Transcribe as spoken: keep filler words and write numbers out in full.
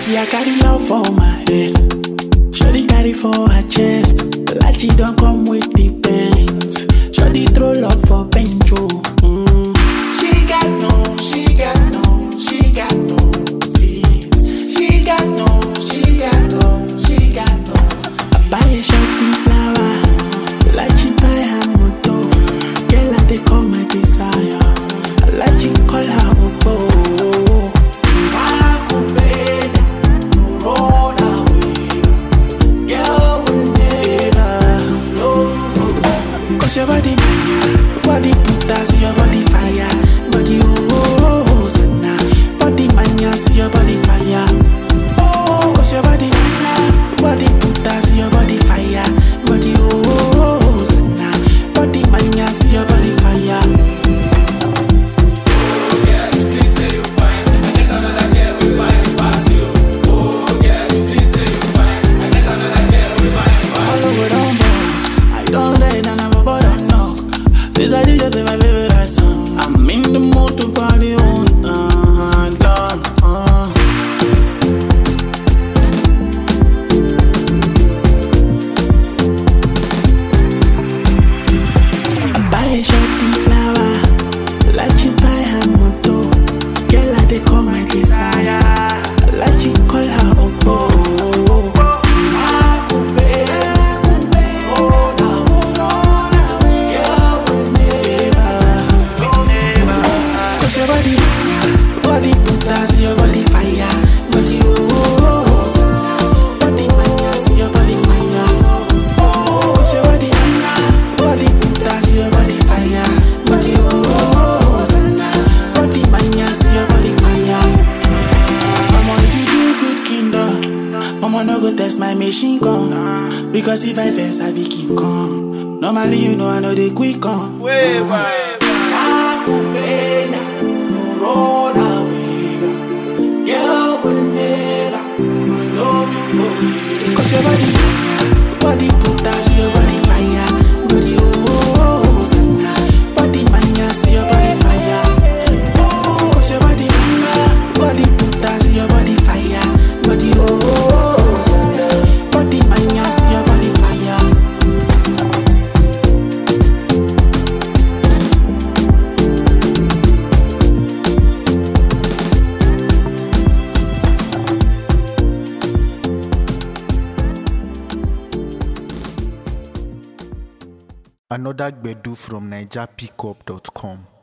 See, I carry love for my head. Shorty carry for her chest. Like she don't come with the pants. Shorty throw love for benjo. Mm. She got no, she got no, she got no fees. She got no, she got no, she got no. I buy a shorty flower. Like she buy her moto. Girl, I they call my desire. Like she call her opo. Your body mania, body puta, see your body fire. Body oh, oh, oh, sana. Body mania, see your body fire. Oh, cause your body mania, body puta, see your body fire. Body oh, oh, oh, sana. Body mania, see your body fire. This I did play my favorite song. I'm in the mood to party all night long. Uh. I buy a shorty flower, like she buy her moto. Girl, I they call my desire, like she call her opo. Your body, body puta, see your body fire. Body oh, oh, sana. Body mania, see your body fire. Oh, cause your body sana. Body puta, see your body fire. Body oh, oh, sana. Body mania, see your body fire. Mama, if you do good kingdom, mama no go test my machine gun. Because if I first I be King Kong. Normally you know I know they quick on. Wait, wait. Roll away, girl, will never love you for me. Cause your body, body puta, see your body fire. Body oh, oh, sana. Body mania, see your body fire. Oh, cause your body, body puta, see your body fire. Body oh, oh, sana. Body mania, see your body fire. Another Gbedu from Niger Pickup dot com.